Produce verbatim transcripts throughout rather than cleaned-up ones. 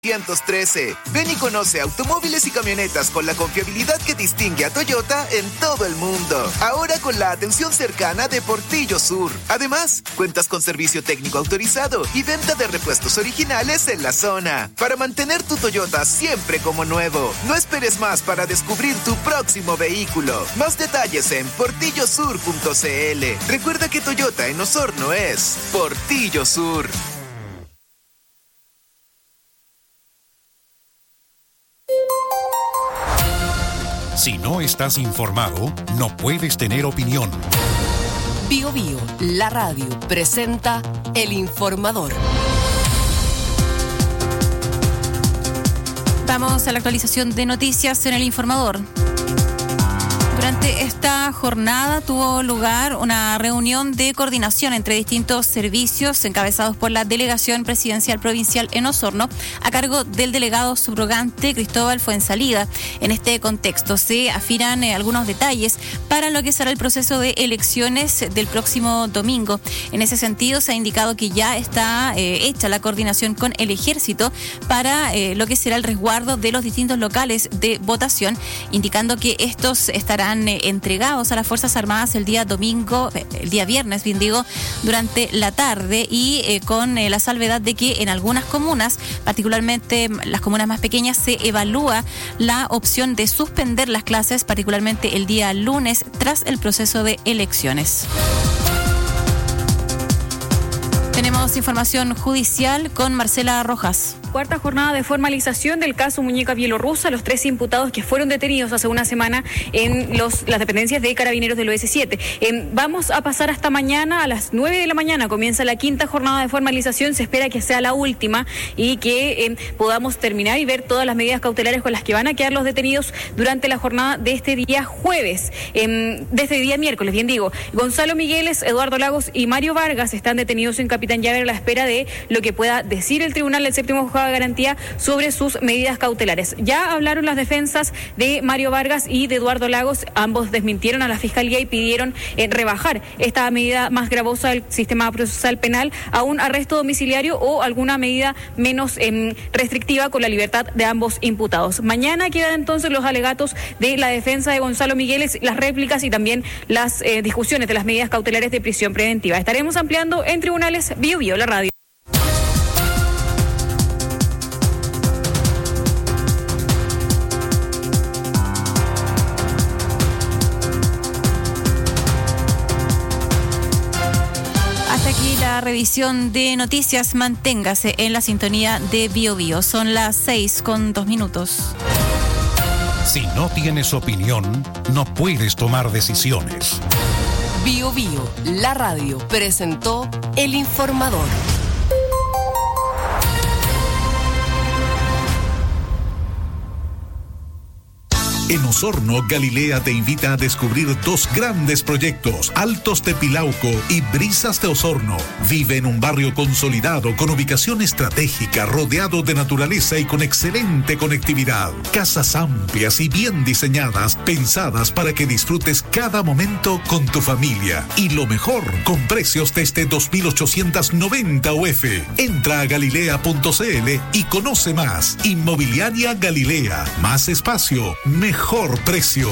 trece. Ven y conoce automóviles y camionetas con la confiabilidad que distingue a Toyota en todo el mundo. Ahora con la atención cercana de Portillo Sur. Además, cuentas con servicio técnico autorizado y venta de repuestos originales en la zona. Para mantener tu Toyota siempre como nuevo. No esperes más para descubrir tu próximo vehículo. Más detalles en portillo sur punto c l. Recuerda que Toyota en Osorno es Portillo Sur. Si no estás informado, no puedes tener opinión. Bio Bio, la radio, presenta El Informador. Vamos a la actualización de noticias en El Informador. Durante esta jornada tuvo lugar una reunión de coordinación entre distintos servicios encabezados por la Delegación Presidencial Provincial en Osorno a cargo del delegado subrogante Cristóbal Fuensalida. En este contexto se afinan eh, algunos detalles para lo que será el proceso de elecciones del próximo domingo. En ese sentido se ha indicado que ya está eh, hecha la coordinación con el Ejército para eh, lo que será el resguardo de los distintos locales de votación, indicando que estos estarán entregados a las Fuerzas Armadas el día domingo, el día viernes, bien digo, durante la tarde y eh, con eh, la salvedad de que en algunas comunas, particularmente las comunas más pequeñas, se evalúa la opción de suspender las clases, particularmente el día lunes, tras el proceso de elecciones. Tenemos información judicial con Marcela Rojas. Cuarta jornada de formalización del caso Muñeca Bielorrusa, los tres imputados que fueron detenidos hace una semana en los, las dependencias de Carabineros del O S siete. Eh, vamos a pasar hasta mañana, a las nueve de la mañana comienza la quinta jornada de formalización, se espera que sea la última y que eh, podamos terminar y ver todas las medidas cautelares con las que van a quedar los detenidos durante la jornada de este día jueves, eh, de este día miércoles, bien digo. Gonzalo Migueles, Eduardo Lagos y Mario Vargas están detenidos en Capitán Llave a la espera de lo que pueda decir el Tribunal del Séptimo Juzgado de Garantía sobre sus medidas cautelares. Ya hablaron las defensas de Mario Vargas y de Eduardo Lagos, ambos desmintieron a la Fiscalía y pidieron eh, rebajar esta medida más gravosa del sistema procesal penal a un arresto domiciliario o alguna medida menos eh, restrictiva con la libertad de ambos imputados. Mañana quedan entonces los alegatos de la defensa de Gonzalo Migueles, las réplicas y también las eh, discusiones de las medidas cautelares de prisión preventiva. Estaremos ampliando en tribunales Bio Bio, la radio. La revisión de noticias, manténgase en la sintonía de Bio Bio. Son las seis con dos minutos. Si no tienes opinión, no puedes tomar decisiones. Bio Bio, la radio, presentó El Informador. En Osorno, Galilea te invita a descubrir dos grandes proyectos, Altos de Pilauco y Brisas de Osorno. Vive en un barrio consolidado con ubicación estratégica, rodeado de naturaleza y con excelente conectividad. Casas amplias y bien diseñadas, pensadas para que disfrutes cada momento con tu familia. Y lo mejor, con precios desde dos mil ochocientos noventa U F. Entra a galilea punto c l y conoce más. Inmobiliaria Galilea. Más espacio, mejor. Mejor precio.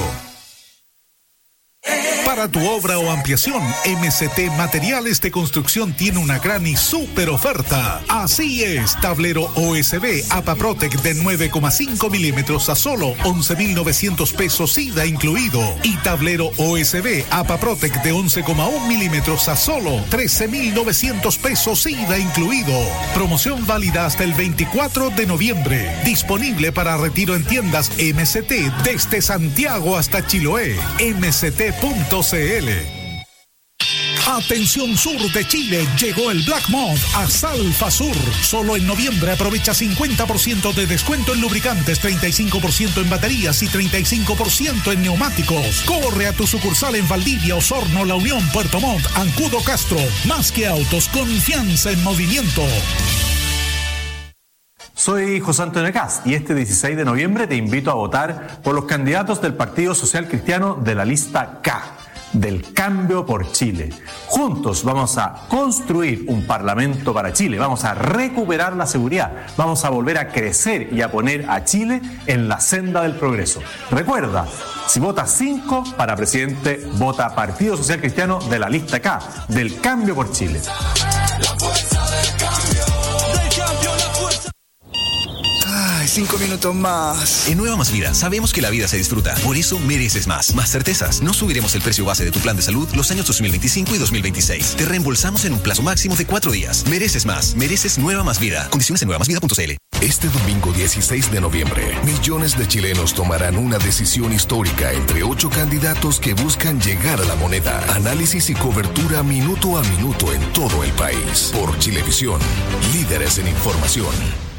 Para tu obra o ampliación, M C T Materiales de Construcción tiene una gran y súper oferta. Así es, tablero O S B APAPROTEC de nueve coma cinco milímetros a solo once mil novecientos pesos I V A incluido. Y tablero O S B APAPROTEC de once coma uno milímetros a solo trece mil novecientos pesos I V A incluido. Promoción válida hasta el veinticuatro de noviembre. Disponible para retiro en tiendas M C T desde Santiago hasta Chiloé. M C T punto c l. Atención sur de Chile, llegó el Black Month a Salfa Sur. Solo en noviembre aprovecha cincuenta por ciento de descuento en lubricantes, treinta y cinco por ciento en baterías y treinta y cinco por ciento en neumáticos. Corre a tu sucursal en Valdivia, Osorno, La Unión, Puerto Montt, Ancudo, Castro. Más que autos, confianza en movimiento. Soy José Antonio Cast y este dieciséis de noviembre te invito a votar por los candidatos del Partido Social Cristiano de la lista K. del Cambio por Chile. Juntos vamos a construir un Parlamento para Chile, vamos a recuperar la seguridad, vamos a volver a crecer y a poner a Chile en la senda del progreso. Recuerda, si votas cinco para presidente, vota Partido Social Cristiano de la lista K, del Cambio por Chile. Cinco minutos más. En Nueva Más Vida sabemos que la vida se disfruta. Por eso mereces más. Más certezas. No subiremos el precio base de tu plan de salud los años dos mil veinticinco y dos mil veintiséis. Te reembolsamos en un plazo máximo de cuatro días. Mereces más. Mereces Nueva Más Vida. Condiciones en nueva más vida punto c l. Este domingo dieciséis de noviembre, millones de chilenos tomarán una decisión histórica entre ocho candidatos que buscan llegar a la moneda. Análisis y cobertura minuto a minuto en todo el país. Por Chilevisión. Líderes en información.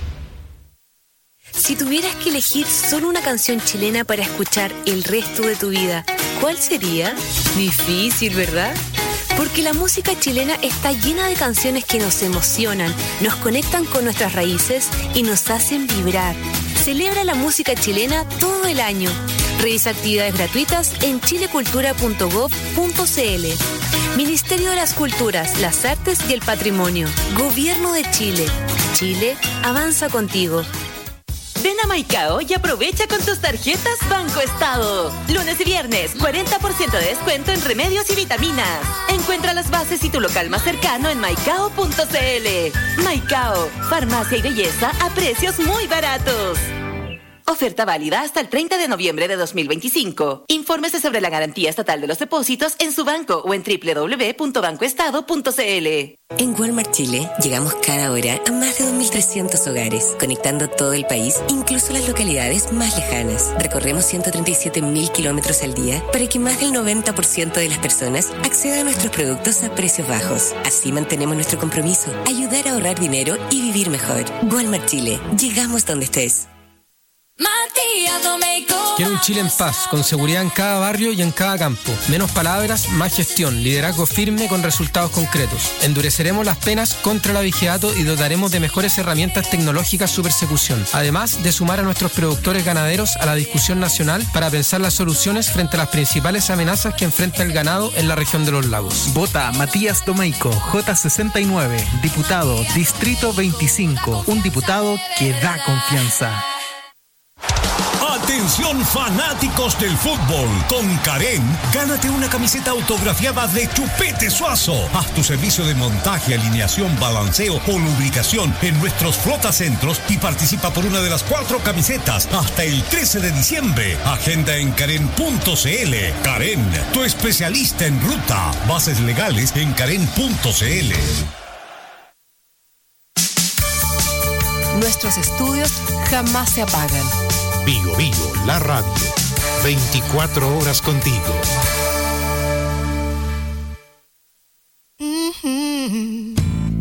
Si tuvieras que elegir solo una canción chilena para escuchar el resto de tu vida, ¿cuál sería? Difícil, ¿verdad? Porque la música chilena está llena de canciones que nos emocionan, nos conectan con nuestras raíces y nos hacen vibrar. Celebra la música chilena todo el año. Revisa actividades gratuitas en chilecultura punto gob punto c l. Ministerio de las Culturas, las Artes y el Patrimonio. Gobierno de Chile. Chile avanza contigo. Ven a Maicao y aprovecha con tus tarjetas Banco Estado. Lunes y viernes, cuarenta por ciento de descuento en remedios y vitaminas. Encuentra las bases y tu local más cercano en maicao punto c l. Maicao, farmacia y belleza a precios muy baratos. Oferta válida hasta el treinta de noviembre de dos mil veinticinco. Infórmese sobre la garantía estatal de los depósitos en su banco o en doble u doble u doble u punto banco estado punto c l. En Walmart Chile llegamos cada hora a más de dos mil trescientos hogares, conectando todo el país, incluso las localidades más lejanas. Recorremos ciento treinta y siete mil kilómetros al día para que más del noventa por ciento de las personas accedan a nuestros productos a precios bajos. Así mantenemos nuestro compromiso, ayudar a ahorrar dinero y vivir mejor. Walmart Chile, llegamos donde estés. Quiero un Chile en paz, con seguridad en cada barrio y en cada campo. Menos palabras, más gestión, liderazgo firme con resultados concretos. Endureceremos las penas contra el abigeato y dotaremos de mejores herramientas tecnológicas su persecución. Además de sumar a nuestros productores ganaderos a la discusión nacional para pensar las soluciones frente a las principales amenazas que enfrenta el ganado en la región de los lagos. Vota Matías Domeico, J sesenta y nueve, diputado, Distrito veinticinco. Un diputado que da confianza. Atención fanáticos del fútbol, con Karen, gánate una camiseta autografiada de Chupete Suazo. Haz tu servicio de montaje, alineación, balanceo o lubricación en nuestros flotacentros y participa por una de las cuatro camisetas hasta el trece de diciembre. Agenda en karen punto c l. Karen, tu especialista en ruta. Bases legales en karen punto c l. Nuestros estudios jamás se apagan. Bio Bio, la radio. veinticuatro horas contigo. Mm-hmm.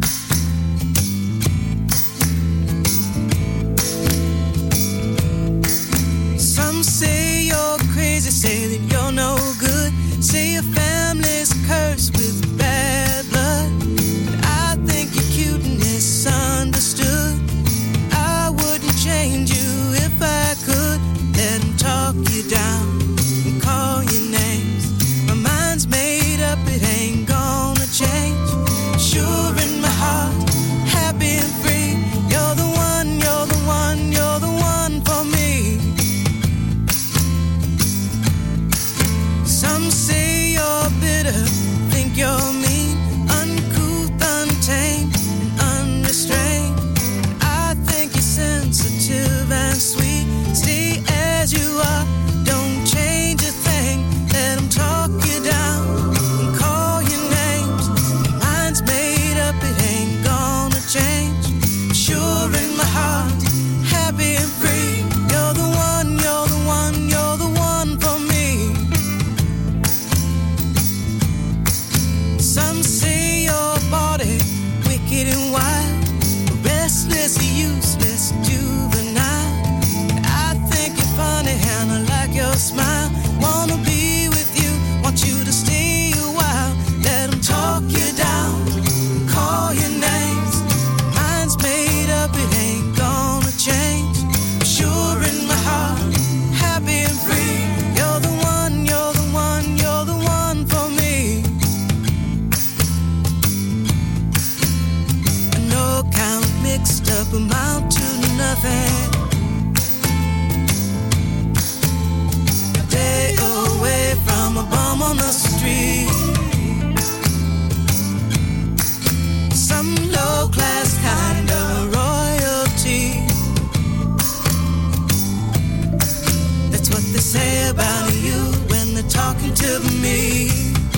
Some say you're crazy, say that you're no good, say your family's cursed with bad blood. But I think you're cute and misunderstood. I wouldn't change you if I could. Let them talk you down and call you names. talking to me.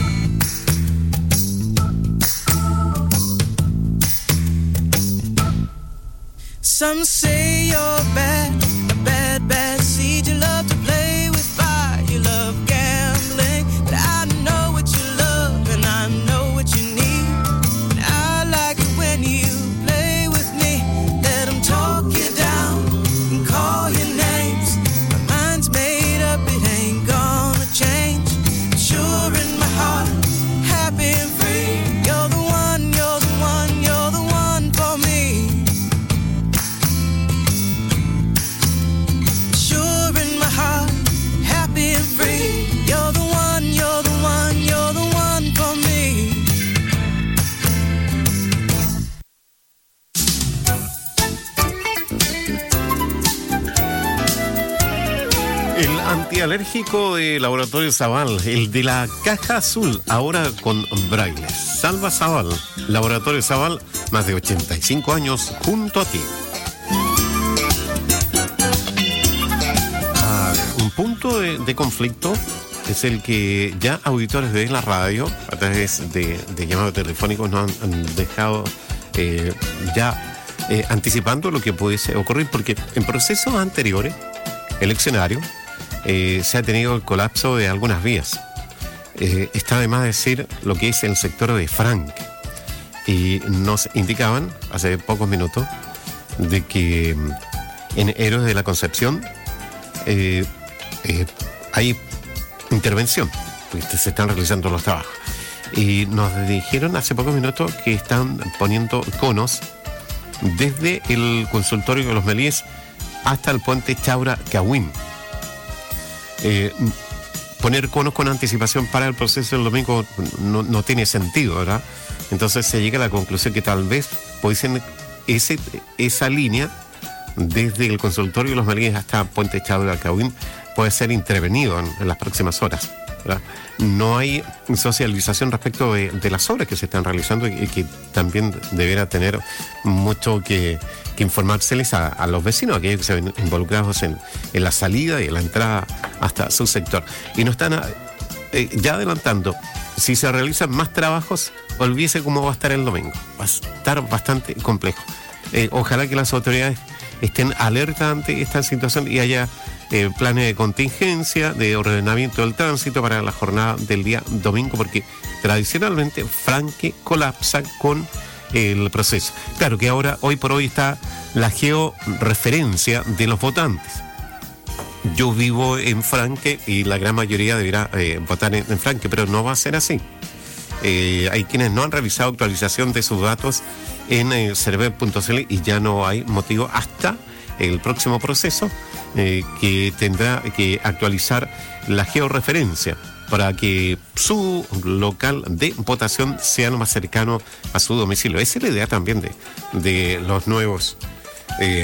Some say you're bad, a bad, bad seed. You love to play with fire, you love gambling. But I know what you love and I know what you need. And I like it when you play with me. Let them talk you down and call your names. My mind's made up, it ain't gonna change. Sure in my heart, happy and free. You're the one, you're the one, you're the one for me. Sure in my heart, happy and free. You're the one, you're the one, you're the one for me. El antialérgico de Laboratorio Zaval, el de la caja azul, ahora con braille. Salva Zaval, Laboratorio Zaval, más de ochenta y cinco años junto a ti. Ah, un punto de, de conflicto es el que ya auditores de la radio, a través de, de llamados telefónicos, nos han, han dejado eh, ya eh, anticipando lo que pudiese ocurrir, porque en procesos anteriores, eleccionarios, Eh, se ha tenido el colapso de algunas vías. Eh, está de más decir lo que es el sector de Franque. Y nos indicaban hace pocos minutos de que en Héroes de la Concepción eh, eh, hay intervención, porque se están realizando los trabajos. Y nos dijeron hace pocos minutos que están poniendo conos desde el consultorio de los Melíes hasta el puente Chaura-Cahuín. Eh, poner conos con anticipación para el proceso del domingo no, no tiene sentido, ¿verdad? Entonces se llega a la conclusión que tal vez pudiesen ese, esa línea desde el consultorio de los Melíes hasta Puente Chaura Cahuín puede ser intervenido en, en las próximas horas, ¿verdad? No hay socialización respecto de, de las obras que se están realizando y, y que también deberá tener mucho que, que informárseles a, a los vecinos, aquellos que se ven involucrados en, en la salida y en la entrada hasta su sector. Y nos están eh, ya adelantando, si se realizan más trabajos, olvídese cómo va a estar el domingo. Va a estar bastante complejo. Eh, ojalá que las autoridades estén alertas ante esta situación y haya eh, planes de contingencia, de ordenamiento del tránsito para la jornada del día domingo, porque tradicionalmente Franque colapsa con el proceso. Claro que ahora, hoy por hoy, está la georreferencia de los votantes. Yo vivo en Franque y la gran mayoría deberá eh, votar en, en Franque, pero no va a ser así. Eh, hay quienes no han revisado actualización de sus datos en eh, cervel punto c l y ya no hay motivo hasta el próximo proceso eh, que tendrá que actualizar la georreferencia para que su local de votación sea lo más cercano a su domicilio. Esa es la idea también de, de los nuevos eh,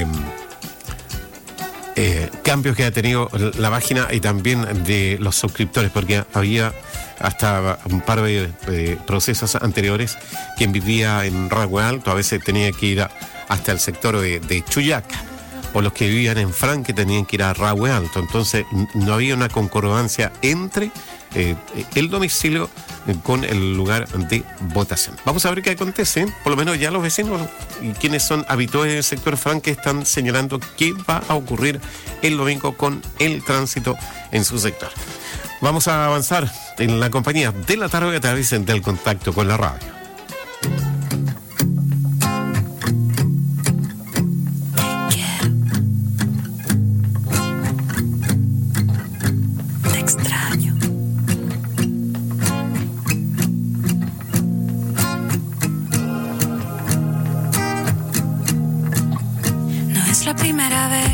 eh, cambios que ha tenido la página y también de los suscriptores, porque había hasta un par de eh, procesos anteriores, quien vivía en Ragüe Alto a veces tenía que ir a, hasta el sector de, de Chuyaca, o los que vivían en Franque tenían que ir a Ragüe Alto. Entonces no había una concordancia entre eh, el domicilio con el lugar de votación. Vamos a ver qué acontece. Por lo menos ya los vecinos y quienes son habituales del sector Franque están señalando qué va a ocurrir el domingo con el tránsito en su sector. Vamos a avanzar en la compañía de la tarde a través del contacto con la radio. Te extraño. No es la primera vez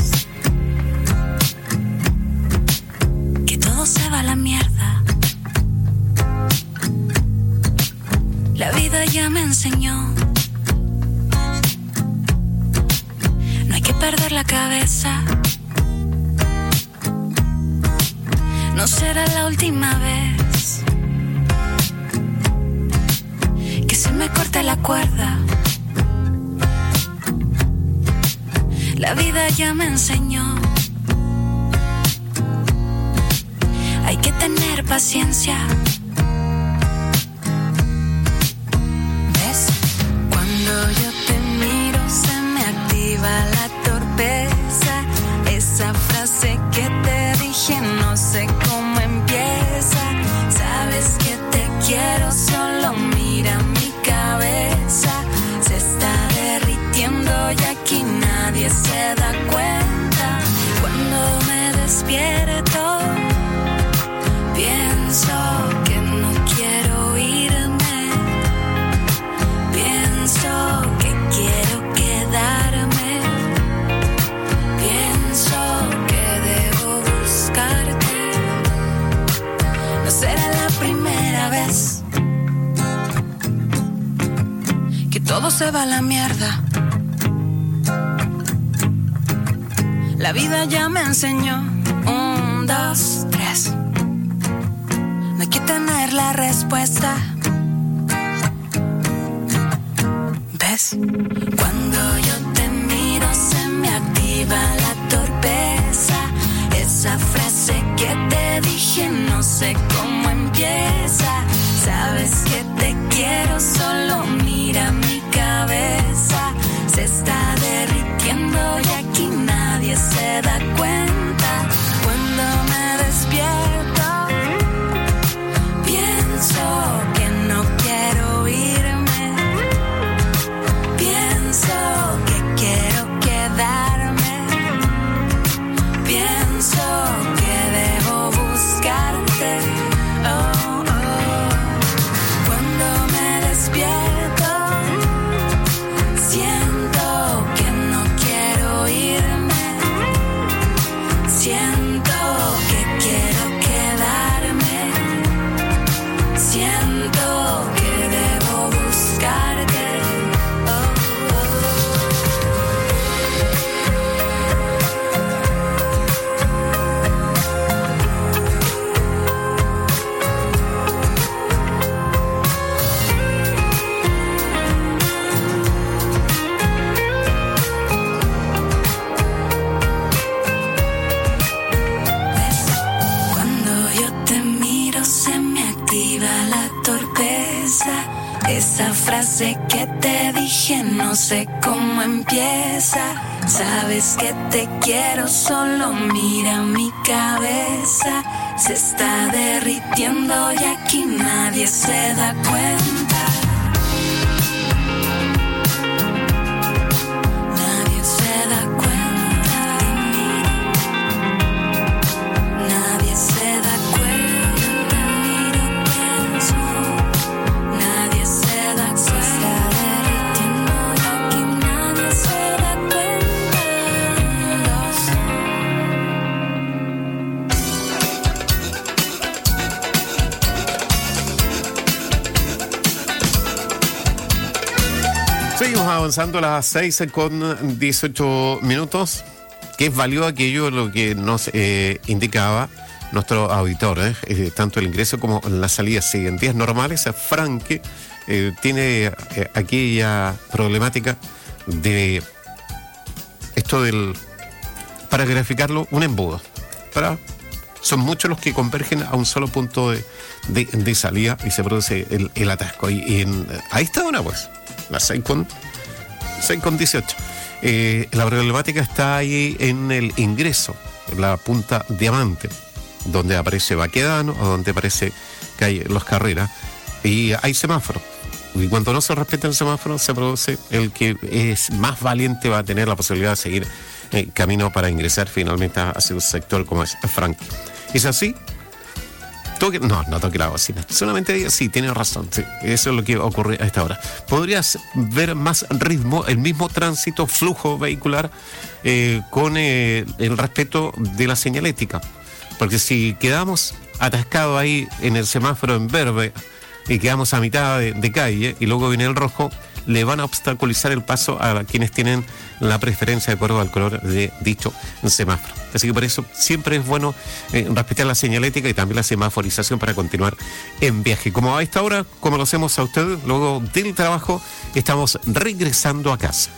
se va a la mierda. La vida ya me enseñó. No hay que perder la cabeza. No será la última vez que se me corte la cuerda. La vida ya me enseñó. Hay que tener paciencia. ¿Ves? Cuando yo te miro se me activa la torpeza. Esa frase que te dije no sé cómo empieza. Sabes que te quiero, solo mira mi cabeza. Se está derritiendo y aquí nadie se da cuenta. Cuando me despierto pienso que no quiero irme. Pienso que quiero quedarme. Pienso que debo buscarte. No será la primera vez que todo se va a la mierda. La vida ya me enseñó un, dos, tres. No hay que tener la respuesta. ¿Ves? Cuando yo te miro se me activa la torpeza. Esa frase que te dije no sé cómo empieza. Sabes que te quiero, solo mira mi cabeza. Se está derritiendo y aquí nadie se da cuenta. Cuando me despierto pienso que no quiero irme. Pienso que quiero quedarme. Pienso que debo buscarte. Oh, oh. Cuando me despierto siento que no quiero irme. Siento que quiero quedarme. Siento que debo buscarte. Oh, Cuando yo te miro se me activa la torpeza. Esa frase que te dije no sé cómo empieza. Sabes que te quiero, solo mira mi cabeza. Se está derritiendo y aquí nadie se da cuenta. Nadie se da cuenta. Nadie se da cuenta. Miro, pienso. Nadie se da cuenta. Se está derritiendo y aquí nadie se da cuenta. Dos. Seguimos avanzando a las seis con dieciocho minutos. ¿Qué valió aquello lo que nos eh, indicaba nuestro auditor? Eh? Eh, tanto el ingreso como la salida. Si en días normales, Frankie eh, tiene eh, aquella problemática de esto del, para graficarlo, un embudo. Para, son muchos los que convergen a un solo punto de, de, de salida y se produce el, el atasco. Y, y en, ahí está una, pues. Las seis con dieciocho. Eh, la problemática está ahí en el ingreso, la punta Diamante, donde aparece Baquedano o donde aparece calle Los Carreras, y hay semáforo. Y cuando no se respeta el semáforo, se produce el que es más valiente va a tener la posibilidad de seguir eh, camino para ingresar finalmente hacia un sector como es Frankie. ¿Es así? Toque, no, no toque la bocina. Solamente diga, sí, tiene razón. Sí, eso es lo que ocurre a esta hora. Podrías ver más ritmo, el mismo tránsito, flujo vehicular, eh, con eh, el respeto de la señalética. Porque si quedamos atascados ahí en el semáforo en verde y quedamos a mitad de, de calle y luego viene el rojo, le van a obstaculizar el paso a quienes tienen la preferencia de acuerdo al color de dicho semáforo. Así que por eso siempre es bueno eh, respetar la señalética y también la semaforización para continuar en viaje. Como a esta hora, como lo hacemos a ustedes, luego del trabajo, estamos regresando a casa.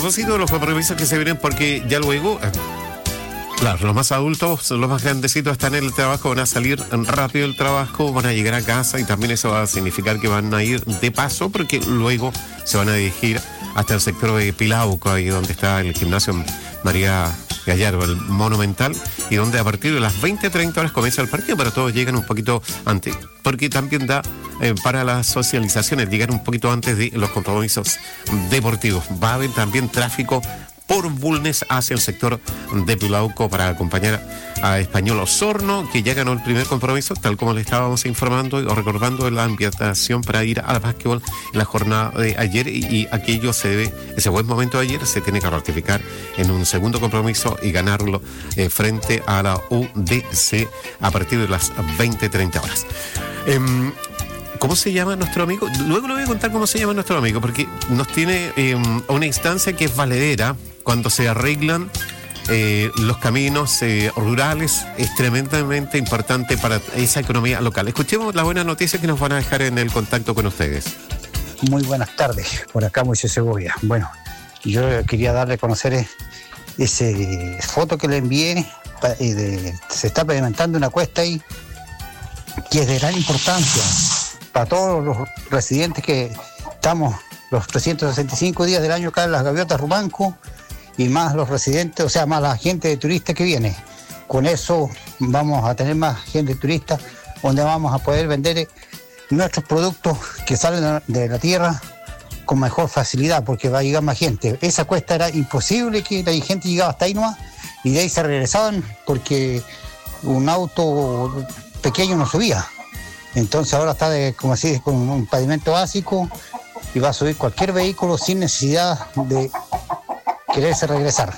propósito de los compromisos que se vienen, porque ya luego, eh, claro, los más adultos, los más grandecitos están en el trabajo, van a salir rápido del trabajo, van a llegar a casa y también eso va a significar que van a ir de paso porque luego se van a dirigir hasta el sector de Pilauco, ahí donde está el gimnasio María Gallardo, el Monumental, y donde a partir de las veinte treinta horas comienza el partido, pero todos llegan un poquito antes, porque también da eh, para las socializaciones, llegar un poquito antes de los compromisos deportivos. Va a haber también tráfico por Bulnes hacia el sector de Pilauco para acompañar a Español Osorno, que ya ganó el primer compromiso, tal como le estábamos informando o recordando la invitación para ir al básquetbol en la jornada de ayer, y, y aquello se debe, ese buen momento de ayer se tiene que ratificar en un segundo compromiso y ganarlo eh, frente a la U D C a partir de las veinte treinta horas. Eh, ¿Cómo se llama nuestro amigo? Luego le voy a contar cómo se llama nuestro amigo, porque nos tiene eh, una instancia que es valedera cuando se arreglan eh, los caminos eh, rurales. Es tremendamente importante para esa economía local. Escuchemos las buenas noticias que nos van a dejar en el contacto con ustedes. Muy buenas tardes, por acá Moisés Segovia. Bueno, yo quería darle a conocer ese foto que le envié. De, se está pavimentando una cuesta ahí que es de gran importancia para todos los residentes que estamos los trescientos sesenta y cinco días del año acá en las Gaviotas Rumanco, y más los residentes, o sea, más la gente de turista que viene. Con eso vamos a tener más gente turista, donde vamos a poder vender nuestros productos que salen de la tierra con mejor facilidad, porque va a llegar más gente. Esa cuesta era imposible que la gente llegaba hasta ahí nomás, y de ahí se regresaban porque un auto pequeño no subía. Entonces ahora está, de, como así, con un pavimento básico, y va a subir cualquier vehículo sin necesidad de quererse regresar.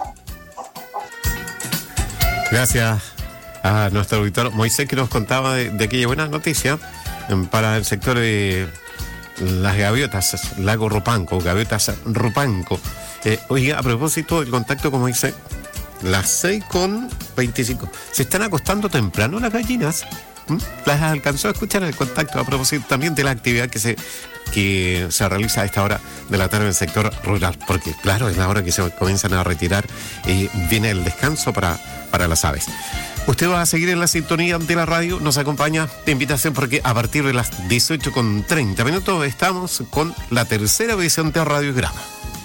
Gracias a nuestro auditor Moisés, que nos contaba de, de aquella buena noticia para el sector de las Gaviotas, Lago Rupanco, Gaviotas Rupanco. Eh, oiga, a propósito del contacto, como dice, las seis con veinticinco. ¿Se están acostando temprano las gallinas? ¿Mm? Las alcanzó a escuchar el contacto a propósito también de la actividad que se que se realiza a esta hora de la tarde en el sector rural, porque claro, es la hora que se comienzan a retirar y viene el descanso para, para las aves. Usted va a seguir en la sintonía de la radio, nos acompaña de invitación, porque a partir de las dieciocho con treinta minutos estamos con la tercera edición de Radiograma.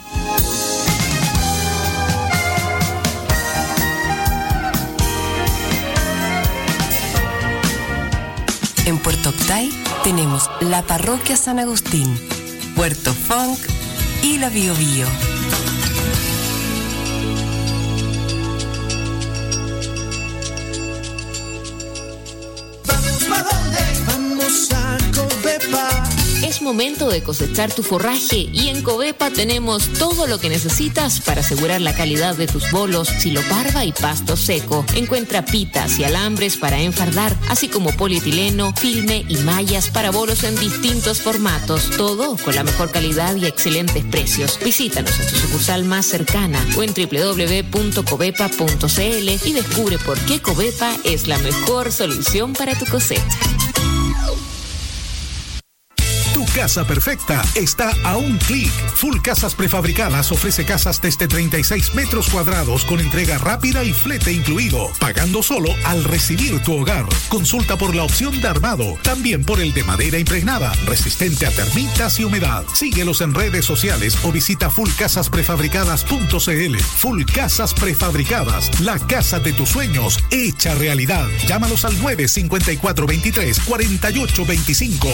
En Puerto Octay tenemos la Parroquia San Agustín, Puerto Funk y la Bio Bio. ¿Vamos pa' dónde? Vamos a Covepa. Es momento de cosechar tu forraje, y en Covepa tenemos todo lo que necesitas para asegurar la calidad de tus bolos, siloparva y pasto seco. Encuentra pitas y alambres para enfardar, así como polietileno, filme y mallas para bolos en distintos formatos. Todo con la mejor calidad y excelentes precios. Visítanos en tu sucursal más cercana o en doble u doble u doble u punto covepa punto c l y descubre por qué Covepa es la mejor solución para tu cosecha. Casa perfecta está a un clic. Full Casas Prefabricadas ofrece casas desde treinta y seis metros cuadrados con entrega rápida y flete incluido, pagando solo al recibir tu hogar. Consulta por la opción de armado, también por el de madera impregnada, resistente a termitas y humedad. Síguelos en redes sociales o visita full casas prefabricadas punto c l. Full Casas Prefabricadas, la casa de tus sueños hecha realidad. Llámalos al nueve cinco cuatro veintitrés cuarenta y ocho veinticinco.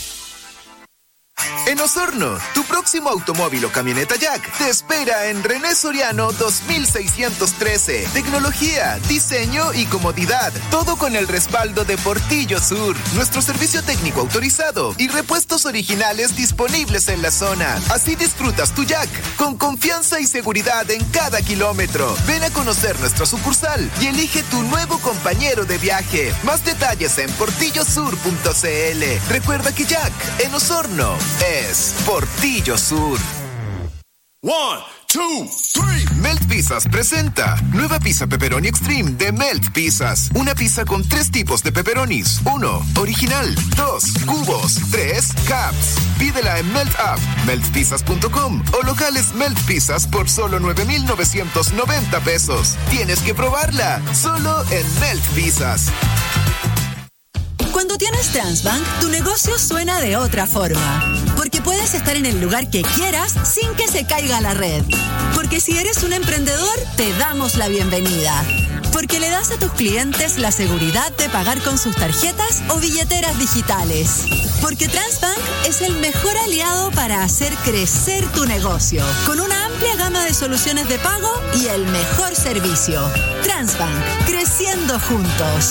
En Osorno, tu próximo automóvil o camioneta Jack te espera en René Soriano dos mil seiscientos trece. Tecnología, diseño y comodidad. Todo con el respaldo de Portillo Sur. Nuestro servicio técnico autorizado y repuestos originales disponibles en la zona. Así disfrutas tu Jack con confianza y seguridad en cada kilómetro. Ven a conocer nuestra sucursal y elige tu nuevo compañero de viaje. Más detalles en portillo sur punto c l. Recuerda que Jack en Osorno es Portillo Sur. One, two, three. Melt Pizzas presenta nueva pizza pepperoni extreme de Melt Pizzas. Una pizza con tres tipos de pepperonis. Uno, original. Dos, cubos. Tres, caps. Pídela en Melt App, melt pizzas punto com o locales Melt Pizzas por solo nueve mil novecientos noventa pesos. Tienes que probarla, solo en Melt Pizzas. Cuando tienes Transbank, tu negocio suena de otra forma. Porque puedes estar en el lugar que quieras sin que se caiga la red. Porque si eres un emprendedor, te damos la bienvenida. Porque le das a tus clientes la seguridad de pagar con sus tarjetas o billeteras digitales. Porque Transbank es el mejor aliado para hacer crecer tu negocio. Con una amplia gama de soluciones de pago y el mejor servicio. Transbank, creciendo juntos.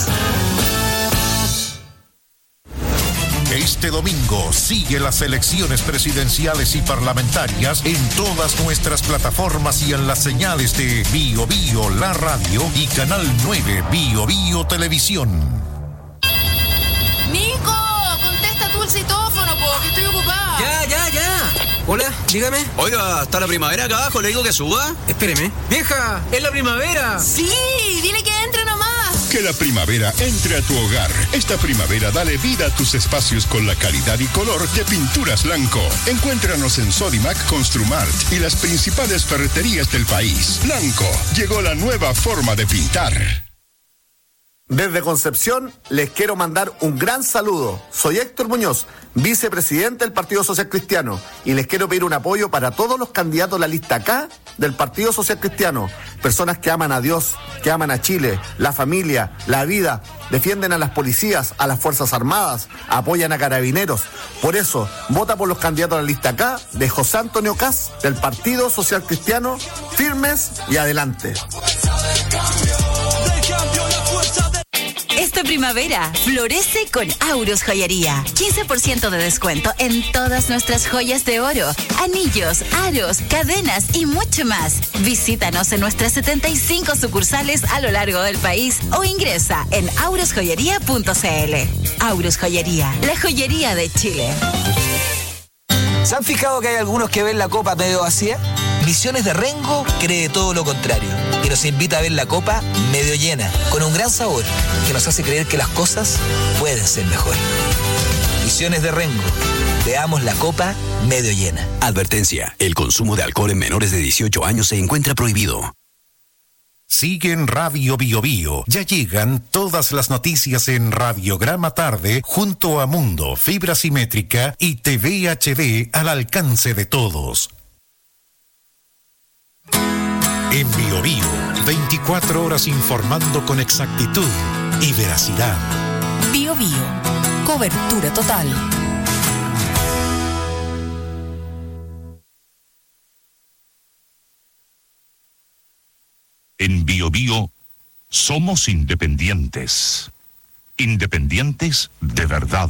Este domingo sigue las elecciones presidenciales y parlamentarias en todas nuestras plataformas y en las señales de Bio Bio La Radio y Canal nueve Bio Bio Televisión. ¡Nico! Contesta tú el citófono, po, que estoy ocupada. Ya, ya, ya. Hola, dígame. Oiga, ¿está la primavera acá abajo? ¿Le digo que suba? Espéreme. ¡Vieja! ¡Es la primavera! Sí, dile que entre nomás. Que la primavera entre a tu hogar. Esta primavera dale vida a tus espacios con la calidad y color de Pinturas Blanco. Encuéntranos en Sodimac, Construmart y las principales ferreterías del país. Blanco, llegó la nueva forma de pintar. Desde Concepción les quiero mandar un gran saludo. Soy Héctor Muñoz, vicepresidente del Partido Social Cristiano, y les quiero pedir un apoyo para todos los candidatos de la lista K del Partido Social Cristiano. Personas que aman a Dios, que aman a Chile, la familia, la vida, defienden a las policías, a las Fuerzas Armadas, apoyan a carabineros. Por eso, vota por los candidatos de la lista K de José Antonio Caz del Partido Social Cristiano, firmes y adelante. Esta primavera florece con Aurus Joyería. quince por ciento de descuento en todas nuestras joyas de oro, anillos, aros, cadenas y mucho más. Visítanos en nuestras setenta y cinco sucursales a lo largo del país o ingresa en aurus joyería punto c l. Aurus Joyería, la joyería de Chile. ¿Se han fijado que hay algunos que ven la copa medio vacía? Visiones de Rengo cree todo lo contrario y nos invita a ver la copa medio llena, con un gran sabor que nos hace creer que las cosas pueden ser mejor. Visiones de Rengo, veamos la copa medio llena. Advertencia, el consumo de alcohol en menores de dieciocho años se encuentra prohibido. Sigue en Radio Bio Bio. Ya llegan todas las noticias en Radiograma Tarde junto a Mundo, Fibra Simétrica y T V H D al alcance de todos. En Bio Bio, veinticuatro horas informando con exactitud y veracidad. Bio Bio, cobertura total. En Bio Bio somos independientes. Independientes de verdad.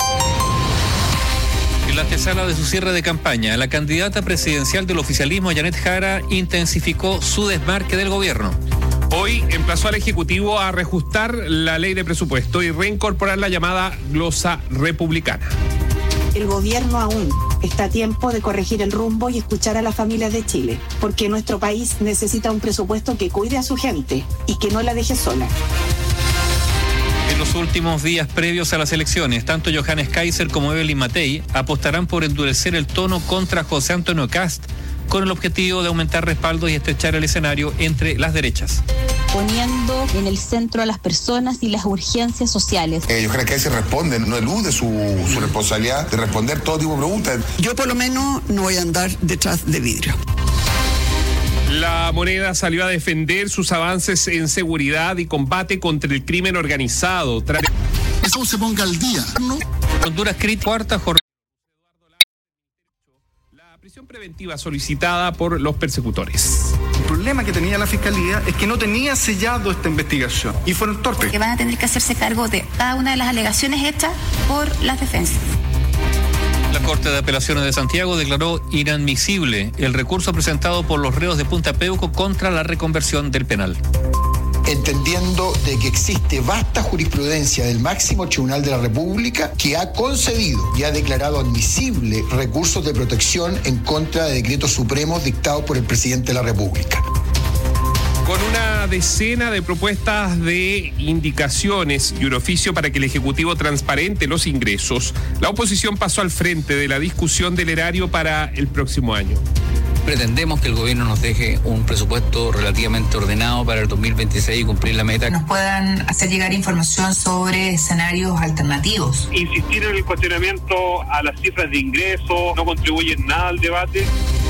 En la antesala de su cierre de campaña, la candidata presidencial del oficialismo, Janet Jara, intensificó su desmarque del gobierno. Hoy emplazó al Ejecutivo a reajustar la ley de presupuesto y reincorporar la llamada glosa republicana. El gobierno aún está a tiempo de corregir el rumbo y escuchar a las familias de Chile, porque nuestro país necesita un presupuesto que cuide a su gente y que no la deje sola. En los últimos días previos a las elecciones, tanto Johannes Kaiser como Evelyn Matei apostarán por endurecer el tono contra José Antonio Cast, con el objetivo de aumentar respaldo y estrechar el escenario entre las derechas. Poniendo en el centro a las personas y las urgencias sociales. Eh, Johannes Kaiser responde, no elude su, su responsabilidad de responder todo tipo de preguntas. Yo por lo menos no voy a andar detrás de vidrio. La Moneda salió a defender sus avances en seguridad y combate contra el crimen organizado. Tra- Eso se ponga al día, ¿no? Honduras Crit, cuarta jornada. La prisión preventiva solicitada por los persecutores. El problema que tenía la Fiscalía es que no tenía sellado esta investigación y fueron torpes. Que van a tener que hacerse cargo de cada una de las alegaciones hechas por las defensas. La Corte de Apelaciones de Santiago declaró inadmisible el recurso presentado por los reos de Punta Peuco contra la reconversión del penal. entendiendo de que existe vasta jurisprudencia del máximo tribunal de la República que ha concedido y ha declarado admisible recursos de protección en contra de decretos supremos dictados por el presidente de la República. Con una decena de propuestas de indicaciones y un oficio para que el Ejecutivo transparente los ingresos, la oposición pasó al frente de la discusión del erario para el próximo año. Pretendemos que el gobierno nos deje un presupuesto relativamente ordenado para el dos mil veintiséis y cumplir la meta. Nos puedan hacer llegar información sobre escenarios alternativos. Insistir en el cuestionamiento a las cifras de ingresos no contribuye en nada al debate.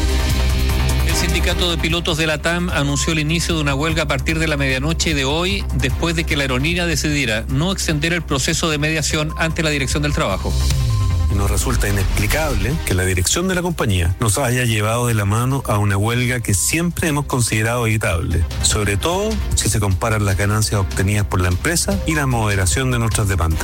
El sindicato de pilotos de la T A M anunció el inicio de una huelga a partir de la medianoche de hoy, después de que la aerolínea decidiera no extender el proceso de mediación ante la Dirección del Trabajo. Nos resulta inexplicable que la dirección de la compañía nos haya llevado de la mano a una huelga que siempre hemos considerado evitable, sobre todo si se comparan las ganancias obtenidas por la empresa y la moderación de nuestras demandas.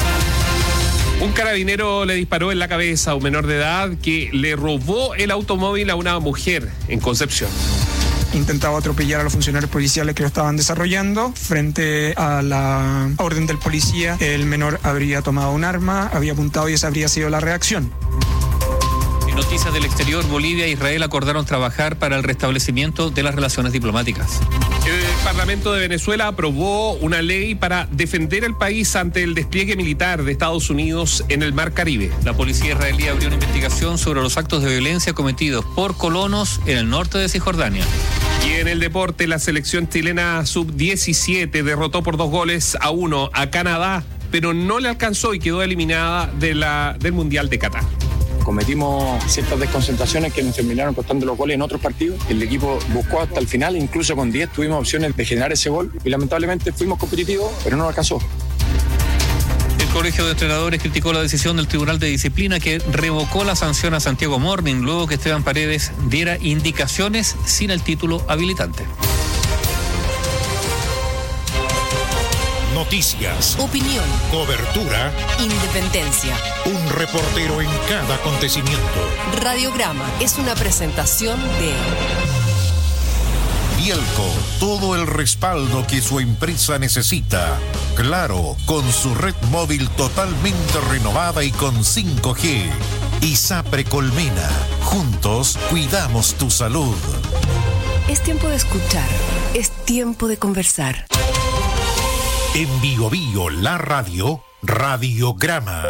Un carabinero le disparó en la cabeza a un menor de edad que le robó el automóvil a una mujer en Concepción. Intentaba atropellar a los funcionarios policiales que lo estaban desarrollando. Frente a la orden del policía, el menor habría tomado un arma, había apuntado y esa habría sido la reacción. En noticias del exterior, Bolivia e Israel acordaron trabajar para el restablecimiento de las relaciones diplomáticas. El Parlamento de Venezuela aprobó una ley para defender el país ante el despliegue militar de Estados Unidos en el Mar Caribe. La policía israelí abrió una investigación sobre los actos de violencia cometidos por colonos en el norte de Cisjordania. Y en el deporte, la selección chilena sub diecisiete derrotó por dos goles a uno a Canadá, pero no le alcanzó y quedó eliminada de la, del Mundial de Qatar. Cometimos ciertas desconcentraciones que nos terminaron costando los goles en otros partidos. El equipo buscó hasta el final, incluso con diez tuvimos opciones de generar ese gol y lamentablemente fuimos competitivos, pero no nos alcanzó. El Colegio de Entrenadores criticó la decisión del Tribunal de Disciplina que revocó la sanción a Santiago Morning luego que Esteban Paredes diera indicaciones sin el título habilitante. Noticias, opinión, cobertura, independencia. Un reportero en cada acontecimiento. Radiograma es una presentación de Bielco, todo el respaldo que su empresa necesita. Claro, con su red móvil totalmente renovada y con cinco G. ISAPRE Colmena, juntos cuidamos tu salud. Es tiempo de escuchar, es tiempo de conversar. En Bio Bio, la radio, Radiograma.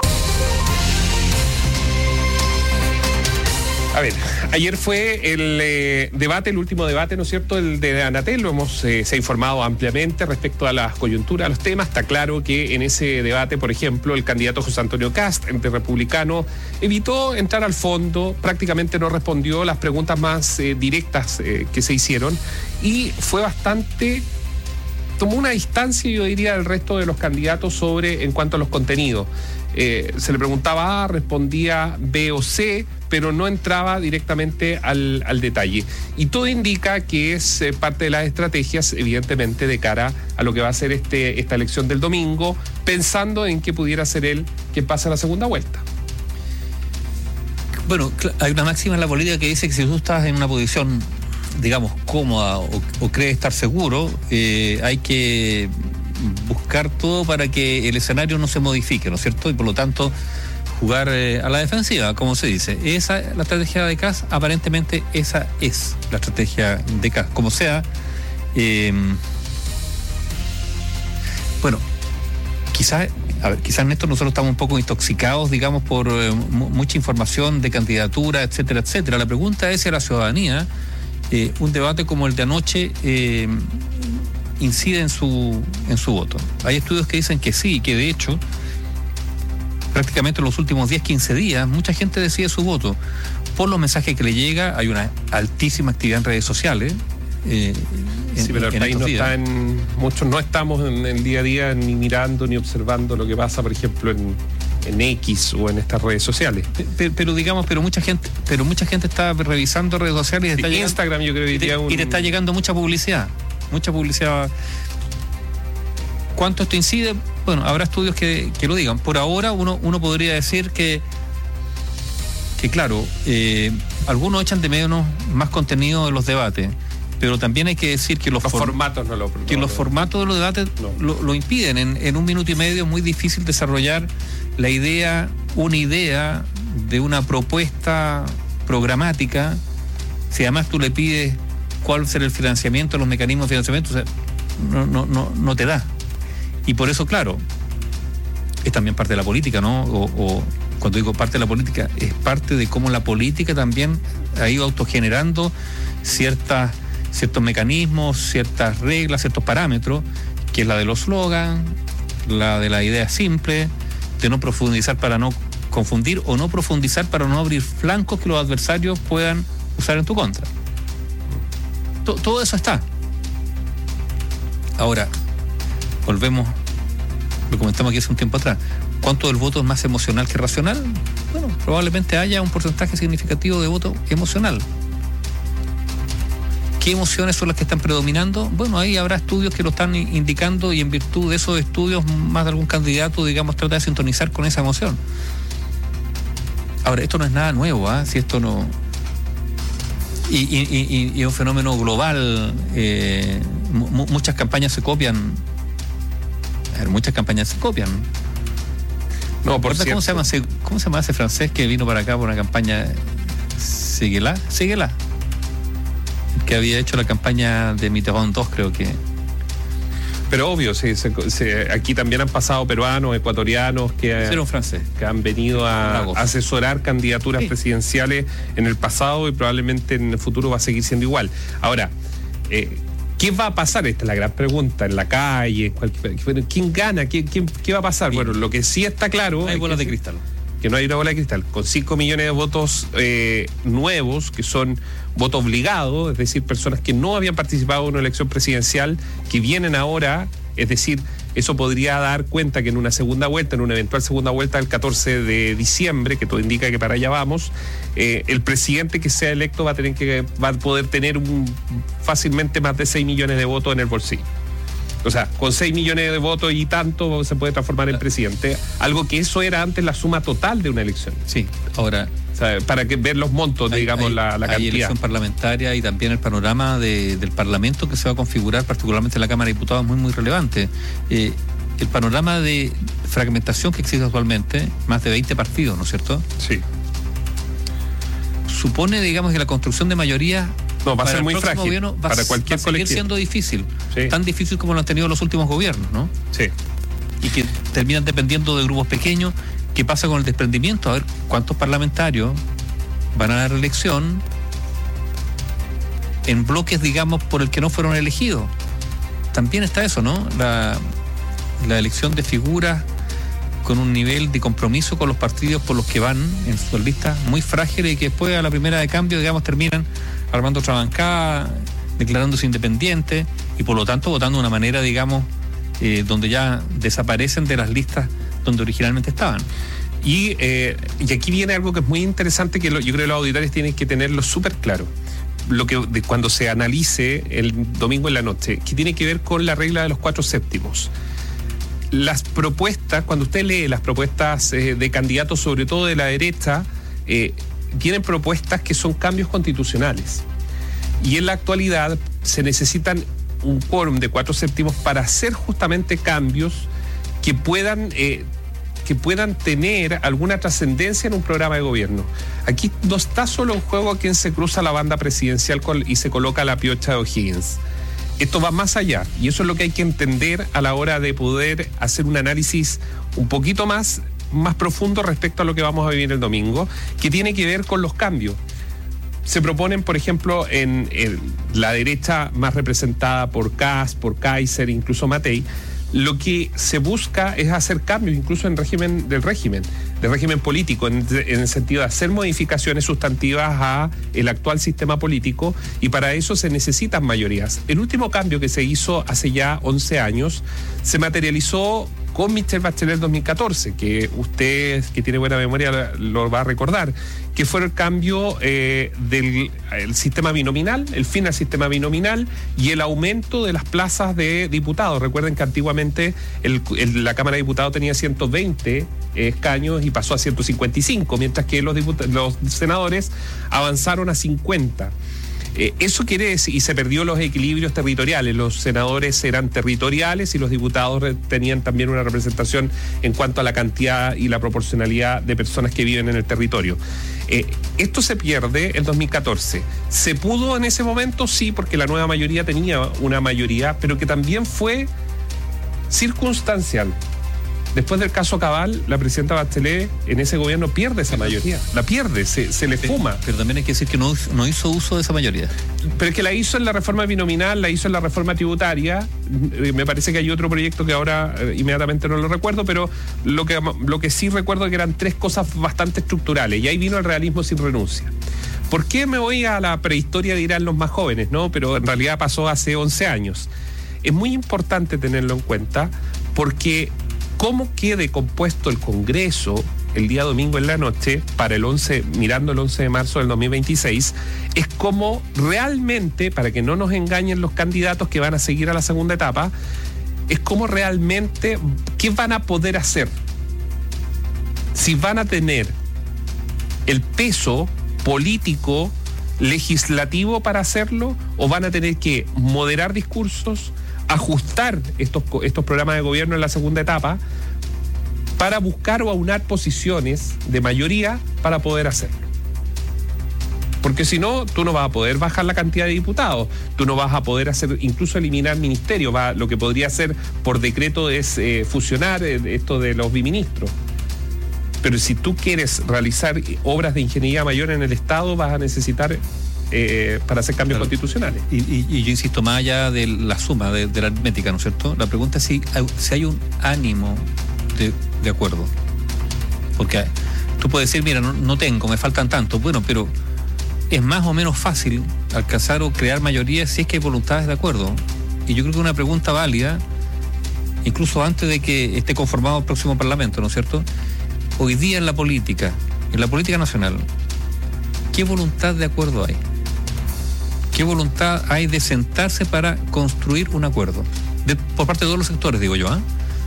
A ver, ayer fue el eh, debate, el último debate, ¿no es cierto?, el de Anatel. Lo hemos, eh, se ha informado ampliamente respecto a las coyunturas, a los temas. Está claro que en ese debate, por ejemplo, el candidato José Antonio Cast, entre republicano, evitó entrar al fondo, prácticamente no respondió las preguntas más eh, directas eh, que se hicieron y fue bastante... tomó una distancia, yo diría, del resto de los candidatos sobre en cuanto a los contenidos. Eh, se le preguntaba A, respondía B o C, pero no entraba directamente al, al detalle. Y todo indica que es eh, parte de las estrategias, evidentemente, de cara a lo que va a ser este, esta elección del domingo, pensando en que pudiera ser él quien pase a la segunda vuelta. Bueno, hay una máxima en la política que dice que si tú estás en una posición, digamos, cómoda o, o crees estar seguro, eh, hay que buscar todo para que el escenario no se modifique, ¿no es cierto? Y por lo tanto jugar eh, a la defensiva, como se dice. Esa es la estrategia de Kast, aparentemente esa es la estrategia de Kast. Como sea, eh, bueno, quizás, a ver, quizás en esto nosotros estamos un poco intoxicados, digamos, por eh, m- mucha información de candidatura, etcétera, etcétera. La pregunta es si a la ciudadanía eh, un debate como el de anoche eh, incide en su en su voto. Hay estudios que dicen que sí, que de hecho prácticamente en los últimos diez, quince días mucha gente decide su voto por los mensajes que le llega. Hay una altísima actividad en redes sociales. Eh, en, sí, pero el país no días. está en... Muchos no estamos en el día a día ni mirando ni observando lo que pasa, por ejemplo, en, en X o en estas redes sociales. Pero, pero digamos, pero mucha gente pero mucha gente está revisando redes sociales. Y está sí, llegando, Instagram yo creo que diría un... y te está llegando mucha publicidad. Mucha publicidad. ¿Cuánto esto incide? Bueno, habrá estudios que, que lo digan. Por ahora uno, uno podría decir que, que claro, eh, algunos echan de menos más contenido de los debates, Pero también hay que decir que los, los for- formatos no lo que no, los no. formatos de los debates No. lo, lo impiden. En, en un minuto y medio es muy difícil desarrollar la idea, una idea de una propuesta programática. Si además tú le pides cuál será el financiamiento, los mecanismos de financiamiento, o sea, no, no, no, no te da. Y por eso, claro, es también parte de la política, ¿no? O, o cuando digo parte de la política, es parte de cómo la política también ha ido autogenerando ciertas, ciertos mecanismos, ciertas reglas, ciertos parámetros, que es la de los slogans, la de la idea simple, de no profundizar para no confundir o no profundizar para no abrir flancos que los adversarios puedan usar en tu contra. T- todo eso está. Ahora, volvemos, lo comentamos aquí hace un tiempo atrás. ¿Cuánto del voto es más emocional que racional? Bueno, probablemente haya un porcentaje significativo de voto emocional. ¿Qué emociones son las que están predominando? Bueno, ahí habrá estudios que lo están indicando y en virtud de esos estudios más de algún candidato, digamos, trata de sintonizar con esa emoción. Ahora, esto no es nada nuevo, ¿ah? ¿eh? Si esto no... Y, y, y, y es un fenómeno global. Eh, mu- muchas campañas se copian. A ver, muchas campañas se copian. No, por ¿Cómo se llama ese, cómo se llama ese francés que vino para acá por una campaña? Seguela, Seguela, que había hecho la campaña de Mitterrand dos, creo que. Pero obvio, sí, se, se, aquí también han pasado peruanos, ecuatorianos que, Era un francés. que han venido a Bravo. asesorar candidaturas Sí. presidenciales en el pasado y probablemente en el futuro va a seguir siendo igual. Ahora, eh, ¿qué va a pasar? Esta es la gran pregunta. En la calle, cualquier, ¿quién gana? ¿Qué, quién, ¿Qué va a pasar? Sí. Bueno, lo que sí está claro... No hay es bolas que, de cristal. Que no hay una bola de cristal. Con cinco millones de votos eh, nuevos, que son voto obligado, es decir, personas que no habían participado en una elección presidencial, que vienen ahora, es decir, eso podría dar cuenta que en una segunda vuelta, en una eventual segunda vuelta del catorce de diciembre, que todo indica que para allá vamos, eh, el presidente que sea electo va a tener que va a poder tener un, fácilmente más de seis millones de votos en el bolsillo. O sea, con seis millones de votos y tanto se puede transformar en presidente, algo que eso era antes la suma total de una elección. Sí, ahora... O sea, para que ver los montos, Hay, digamos, hay, la, la hay cantidad. elección parlamentaria y también el panorama de, del Parlamento que se va a configurar, particularmente en la Cámara de Diputados, muy, muy relevante. Eh, el panorama de fragmentación que existe actualmente, más de veinte partidos, ¿no es cierto? Sí. Supone, digamos, que la construcción de mayoría No, va a para ser el muy próximo frágil gobierno va, para cualquier va a seguir colectivo. siendo difícil. Sí. Tan difícil como lo han tenido los últimos gobiernos, ¿no? Sí. Y que terminan dependiendo de grupos pequeños. ¿Qué pasa con el desprendimiento? A ver, ¿cuántos parlamentarios van a la reelección en bloques, digamos, por el que no fueron elegidos? También está eso, ¿no? La, la elección de figuras con un nivel de compromiso con los partidos por los que van en sus listas muy frágiles y que después a la primera de cambio, digamos, terminan armando otra bancada, declarándose independientes y por lo tanto votando de una manera, digamos, eh, donde ya desaparecen de las listas donde originalmente estaban. Y, eh, y aquí viene algo que es muy interesante, que lo, yo creo que los auditores tienen que tenerlo súper claro. Lo que de cuando se analice el domingo en la noche, que tiene que ver con la regla de los cuatro séptimos. Las propuestas, cuando usted lee las propuestas eh, de candidatos, sobre todo de la derecha, eh, tienen propuestas que son cambios constitucionales. Y en la actualidad se necesitan un quórum de cuatro séptimos para hacer justamente cambios que puedan... Eh, que puedan tener alguna trascendencia en un programa de gobierno. Aquí no está solo en juego a quien se cruza la banda presidencial y se coloca la piocha de O'Higgins. Esto va más allá y eso es lo que hay que entender a la hora de poder hacer un análisis un poquito más, más profundo respecto a lo que vamos a vivir el domingo, que tiene que ver con los cambios. Se proponen, por ejemplo, en, en la derecha más representada por Kast, por Kaiser, incluso Matei, lo que se busca es hacer cambios incluso en régimen del régimen, del régimen político, en, en el sentido de hacer modificaciones sustantivas a el actual sistema político, y para eso se necesitan mayorías. El último cambio que se hizo hace ya once años se materializó con Michelle Bachelet dos mil catorce, que usted, que tiene buena memoria, lo va a recordar, que fue el cambio eh, del el sistema binominal, el fin al sistema binominal y el aumento de las plazas de diputados. Recuerden que antiguamente el, el, la Cámara de Diputados tenía ciento veinte escaños y pasó a ciento cincuenta y cinco, mientras que los, diput- los senadores avanzaron a cincuenta. Eh, eso quiere decir, y se perdió los equilibrios territoriales, los senadores eran territoriales y los diputados tenían también una representación en cuanto a la cantidad y la proporcionalidad de personas que viven en el territorio. Eh, esto se pierde en dos mil catorce. ¿Se pudo en ese momento? Sí, porque la nueva mayoría tenía una mayoría, pero que también fue circunstancial. Después del caso Cabal, la presidenta Bachelet en ese gobierno pierde esa mayoría. La pierde, se, se le fuma. Pero también hay que decir que no, no hizo uso de esa mayoría. Pero es que la hizo en la reforma binominal, la hizo en la reforma tributaria. Me parece que hay otro proyecto que ahora eh, inmediatamente no lo recuerdo, pero lo que, lo que sí recuerdo es que eran tres cosas bastante estructurales. Y ahí vino el realismo sin renuncia. ¿Por qué me voy a la prehistoria, dirán los más jóvenes, no? Pero en realidad pasó hace once años. Es muy importante tenerlo en cuenta porque cómo quede compuesto el Congreso el día domingo en la noche para el once, mirando el once de marzo del dos mil veintiséis, es como realmente, para que no nos engañen los candidatos que van a seguir a la segunda etapa, es como realmente qué van a poder hacer. Si van a tener el peso político, legislativo para hacerlo, o van a tener que moderar discursos, ajustar estos, estos programas de gobierno en la segunda etapa para buscar o aunar posiciones de mayoría para poder hacerlo. Porque si no, tú no vas a poder bajar la cantidad de diputados, tú no vas a poder hacer, incluso eliminar ministerios, va, lo que podría hacer por decreto es eh, fusionar eh, esto de los biministros. Pero si tú quieres realizar obras de ingeniería mayor en el Estado, vas a necesitar Eh, para hacer cambios claro. constitucionales. Y, y, y yo insisto, más allá de la suma de, de la aritmética, ¿no es cierto? La pregunta es si hay, si hay un ánimo de, de acuerdo. Porque tú puedes decir, mira, no, no tengo, me faltan tantos. Bueno, pero es más o menos fácil alcanzar o crear mayoría si es que hay voluntades de acuerdo. Y yo creo que una pregunta válida, incluso antes de que esté conformado el próximo Parlamento, ¿no es cierto? Hoy día en la política, en la política nacional, ¿qué voluntad de acuerdo hay? ¿Qué voluntad hay de sentarse para construir un acuerdo? De, por parte de todos los sectores, digo yo, ¿ah?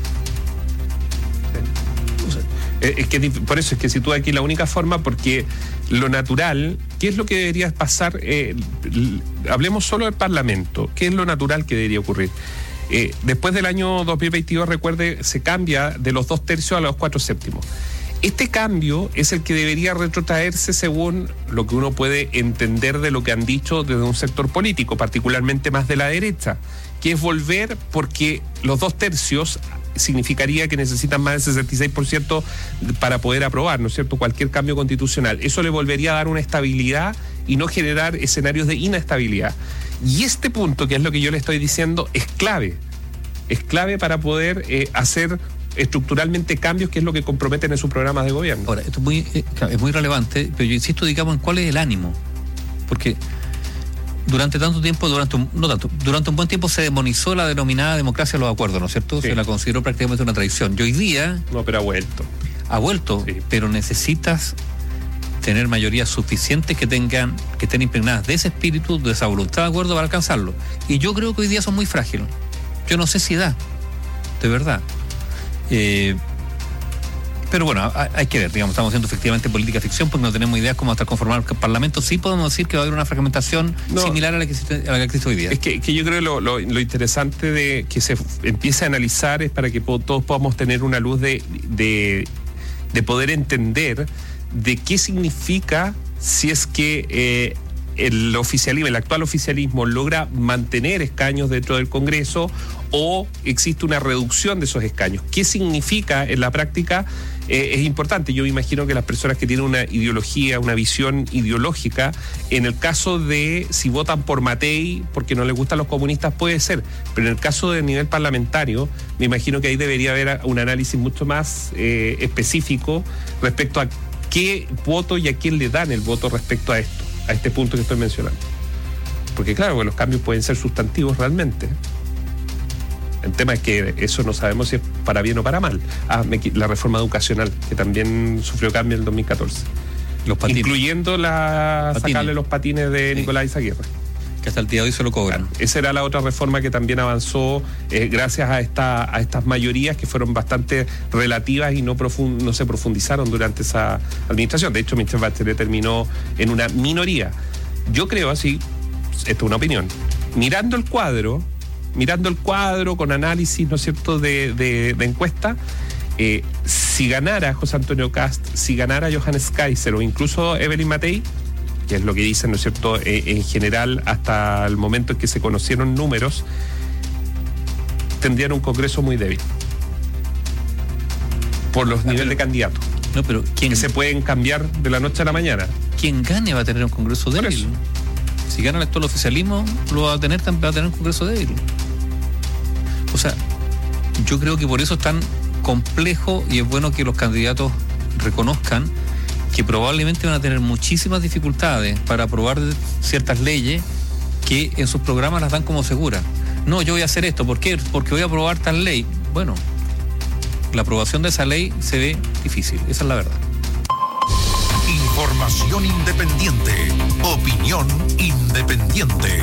¿eh? Es que por eso es que sitúa aquí la única forma, porque lo natural, ¿qué es lo que debería pasar? Eh, hablemos solo del Parlamento. ¿Qué es lo natural que debería ocurrir? Eh, después del año dos mil veintidós, recuerde, se cambia de los dos tercios a los cuatro séptimos. Este cambio es el que debería retrotraerse según lo que uno puede entender de lo que han dicho desde un sector político, particularmente más de la derecha, que es volver, porque los dos tercios significaría que necesitan más del sesenta y seis por ciento para poder aprobar, ¿no es cierto?, cualquier cambio constitucional. Eso le volvería a dar una estabilidad y no generar escenarios de inestabilidad. Y este punto, que es lo que yo le estoy diciendo, es clave. Es clave para poder eh, hacer estructuralmente cambios, que es lo que comprometen en sus programas de gobierno. Ahora, esto es muy, eh, es muy relevante, pero yo insisto, digamos, en cuál es el ánimo. Porque durante tanto tiempo, durante un, no tanto, durante un buen tiempo se demonizó la denominada democracia de los acuerdos, ¿no es cierto? Sí. Se la consideró prácticamente una traición. Y hoy día... No, pero ha vuelto. Ha vuelto, sí. Pero necesitas tener mayorías suficientes que tengan, que estén impregnadas de ese espíritu, de esa voluntad de acuerdo para alcanzarlo. Y yo creo que hoy día son muy frágiles. Yo no sé si da, de verdad. Eh, pero bueno, hay, hay que ver, digamos, estamos haciendo efectivamente política ficción porque no tenemos ideas cómo estar conformado el Parlamento. Sí podemos decir que va a haber una fragmentación no, similar a la que existe, a la que existe hoy día. Es que, que yo creo que lo, lo, lo interesante de que se empiece a analizar es para que po- todos podamos tener una luz de, de, de poder entender de qué significa si es que eh, el oficialismo, el actual oficialismo logra mantener escaños dentro del Congreso o existe una reducción de esos escaños. ¿Qué significa en la práctica? Eh, es importante. Yo me imagino que las personas que tienen una ideología, una visión ideológica, en el caso de si votan por Matei porque no les gustan los comunistas, puede ser, pero en el caso del nivel parlamentario, me imagino que ahí debería haber un análisis mucho más eh, específico respecto a qué voto y a quién le dan el voto respecto a esto, a este punto que estoy mencionando. Porque claro, los cambios pueden ser sustantivos realmente. El tema es que eso no sabemos si es para bien o para mal. Ah, me, la reforma educacional, que también sufrió cambio en el dos mil catorce. Los patines. Incluyendo la patines. Sacarle los patines de sí. Nicolás Izaguirre. Que hasta el día de hoy se lo cobran. Claro, esa era la otra reforma que también avanzó eh, gracias a esta a estas mayorías que fueron bastante relativas y no, profund, no se profundizaron durante esa administración. De hecho, Michelle Bachelet terminó en una minoría. Yo creo así, esta es una opinión, mirando el cuadro, mirando el cuadro con análisis, ¿no es cierto?, de, de, de encuesta, eh, si ganara José Antonio Kast, si ganara Johannes Kaiser o incluso Evelyn Matei, que es lo que dicen, ¿no es cierto?, eh, en general hasta el momento en que se conocieron números, tendrían un Congreso muy débil por los ah, niveles pero, de candidatos. No, pero ¿quién, que se pueden cambiar de la noche a la mañana. Quien gane va a tener un Congreso débil. Si gana el actual oficialismo, lo va a tener, va a tener un Congreso débil. O sea, yo creo que por eso es tan complejo y es bueno que los candidatos reconozcan que probablemente van a tener muchísimas dificultades para aprobar ciertas leyes que en sus programas las dan como seguras. No, yo voy a hacer esto, ¿por qué? Porque voy a aprobar tal ley. Bueno, la aprobación de esa ley se ve difícil, esa es la verdad. Información independiente, opinión independiente.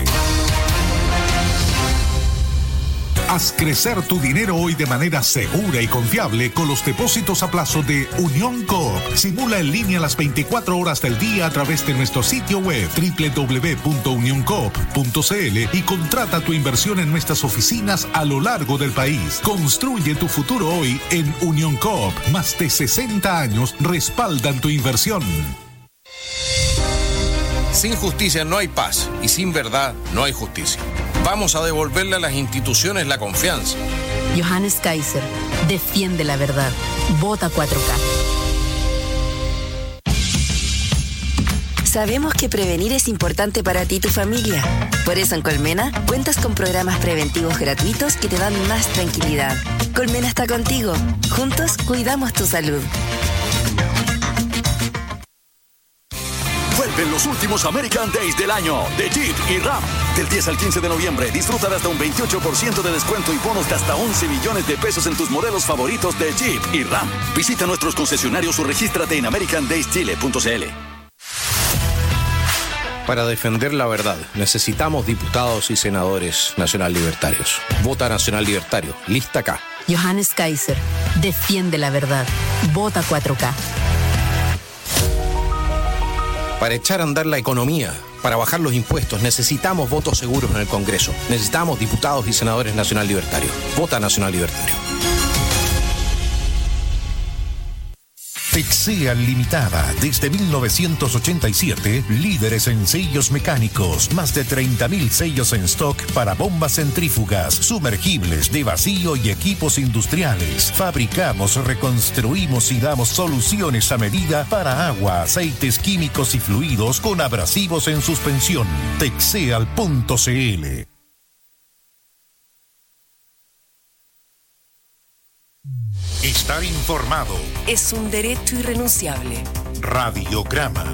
Haz crecer tu dinero hoy de manera segura y confiable con los depósitos a plazo de Unión Coop. Simula en línea las veinticuatro horas del día a través de nuestro sitio web doble u doble u doble u punto unión coop punto c l y contrata tu inversión en nuestras oficinas a lo largo del país. Construye tu futuro hoy en Unión Coop. Más de sesenta años respaldan tu inversión. Sin justicia no hay paz y sin verdad no hay justicia. Vamos a devolverle a las instituciones la confianza. Johannes Kaiser, defiende la verdad. Vota cuatro K. Sabemos que prevenir es importante para ti y tu familia. Por eso en Colmena cuentas con programas preventivos gratuitos que te dan más tranquilidad. Colmena está contigo. Juntos cuidamos tu salud. Vuelven los últimos American Days del año de Jeep y Ram. Del diez al quince de noviembre disfruta de hasta un veintiocho por ciento de descuento y bonos de hasta once millones de pesos en tus modelos favoritos de Jeep y Ram. Visita nuestros concesionarios o regístrate en american days chile punto c l. Para defender la verdad, necesitamos diputados y senadores nacional libertarios. Vota Nacional Libertario. Lista K. Johannes Kaiser, defiende la verdad. Vota cuatro K. Para echar a andar la economía, para bajar los impuestos, necesitamos votos seguros en el Congreso. Necesitamos diputados y senadores nacional libertarios. Vota Nacional Libertario. Texea Limitada, desde mil novecientos ochenta y siete, líderes en sellos mecánicos, más de treinta mil sellos en stock para bombas centrífugas, sumergibles de vacío y equipos industriales. Fabricamos, reconstruimos y damos soluciones a medida para agua, aceites químicos y fluidos con abrasivos en suspensión. Texeal punto c l. Estar informado es un derecho irrenunciable. Radiograma.